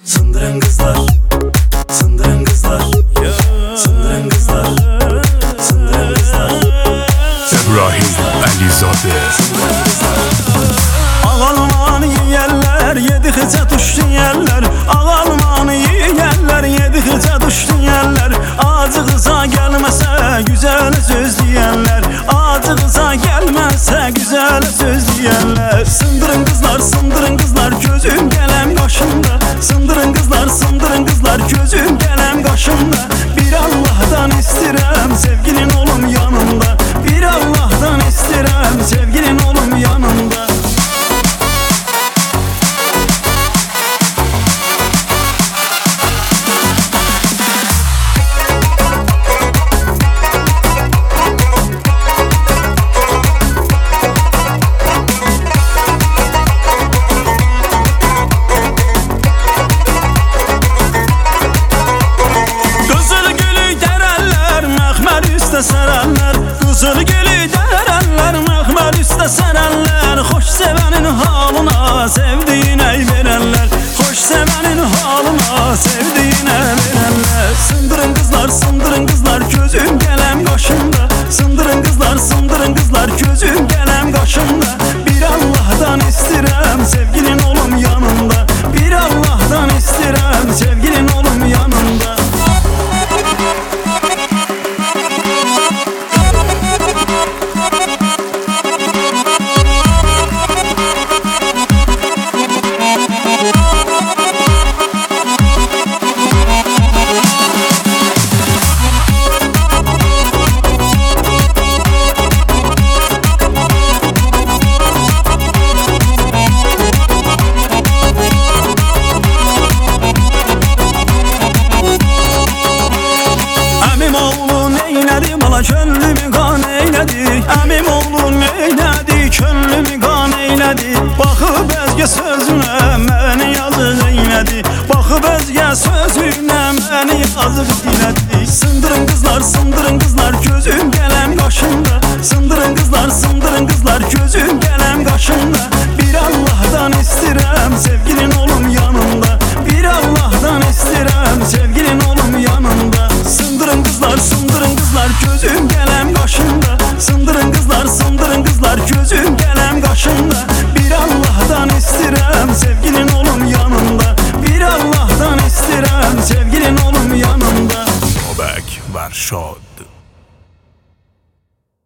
Sındırın kızlar, sındırın kızlar, sındırın kızlar, sındırın kızlar. İbrahim Əlizade. Ağalmanı yiyerler, yedikçe tuştu yerler. Ağalmanı yiyerler, yedikçe tuştu yerler. Acı kıza gelmese güzel söz diyenler. Acı kıza gelmese güzel söz diyenler. Sındırın kızlar, sındırın kızlar, gözüm gelem kaşımda. Sındırın kızlar, sındırın kızlar, gözüm gelem kaşımda. Bir Allah'tan istirem, sevgilin olum yanımda. Bir Allah'tan istirem, sevgilin olum yanımda. Sararlar, kızıl gülü dererler, mehmel üstte sararlar. Hoş sevenin halına, sevdiğine verenler. Hoş sevenin halına, sevdiğine verenler. Sındırın kızlar, sındırın kızlar, gözüm gelem kaşımda. Sındırın kızlar, sındırın kızlar, gözüm gelem kaşımda. Bir Allah'tan istirem, sevgilin olum yanımda. Bir Allah'tan istirem, sevgilin olum yanımda. Könlümü kan eyledi, əmim oğlum eyledi, könlümü kan eyledi. Baxıb özgə sözünə məni yazıq eyledi, baxıb özgə sözünə məni yazıq dilədi. Sındırın kızlar, sındırın kızlar, gözüm gələm qaşımda. Sındırın kızlar, sındırın kızlar, gözüm gələm qaşımda. Bir Allah'tan istirəm, sevgilin olum yanımda. Bir Allah'tan istirəm, sevgilin olum yanımda. Sındırın kızlar, sındırın kızlar, gözüm gelem kaşımda. Sındırın kızlar, sındırın kızlar, gözüm gelem kaşımda. Bir Allah'tan istirem, sevgilin olum yanımda. Bir Allah'tan istirem, sevgilin olum yanımda. Bobek Varşov.